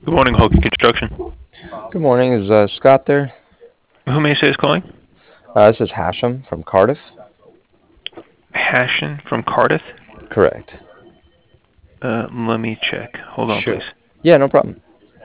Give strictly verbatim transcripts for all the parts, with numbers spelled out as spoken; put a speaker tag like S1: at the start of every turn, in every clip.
S1: Good morning, Hogan Construction.
S2: Good morning. Is uh, Scott there?
S1: Who may I say is calling?
S2: Uh, this is Hashem from Cardiff.
S1: Hashin from Cardiff.
S2: Correct.
S1: Uh, let me check. Hold on, please.
S2: Sure. Yeah, no problem.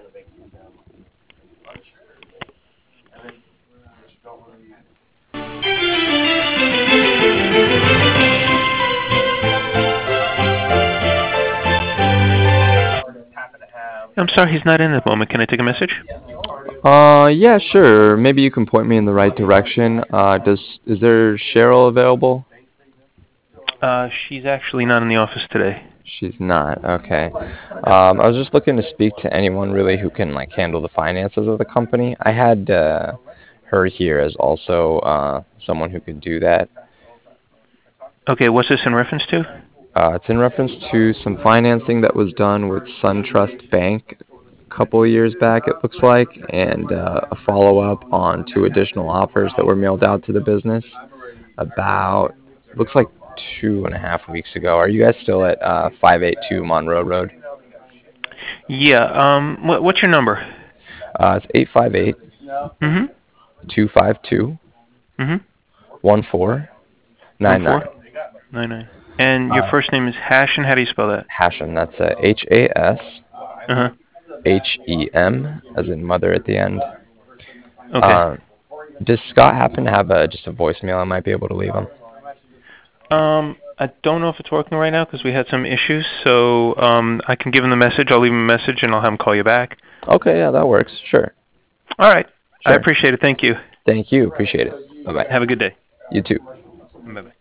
S1: I'm sorry, he's not in at the moment. Can I take a message?
S2: Uh, yeah, sure. Maybe you can point me in the right direction. Uh, does is there Cheryl available?
S1: Uh, she's actually not in the office today.
S2: She's not. Okay. Um, I was just looking to speak to anyone really who can like handle the finances of the company. I had uh, her here as also uh, someone who could do that.
S1: Okay, what's this in reference to?
S2: Uh, it's in reference to some financing that was done with SunTrust Bank a couple of years back, it looks like, and uh, a follow-up on two additional offers that were mailed out to the business about, looks like two and a half weeks ago. Are you guys still at uh, five eighty-two Monroe Road?
S1: Yeah. Um, what, what's your number?
S2: Uh, it's eight five eight,
S1: Mm-hmm.
S2: two five two,
S1: Mm-hmm.
S2: one four
S1: One
S2: nine nine.
S1: four nine nine. And your
S2: Uh,
S1: first name is Hashin. How do you spell that?
S2: Hashem, that's uh, H A S
S1: Uh-huh.
S2: H E M, as in mother at the end.
S1: Okay.
S2: Uh, does Scott happen to have a, just a voicemail I might be able to leave him?
S1: Um, I don't know if it's working right now because we had some issues. So um, I can give him the message. I'll leave him a message and I'll have him call you back.
S2: Okay, yeah, that works. Sure.
S1: All right. I
S2: Sure.
S1: appreciate it. Thank you.
S2: Thank you. Appreciate it. Bye bye.
S1: Have a good day.
S2: You too.
S1: Bye bye.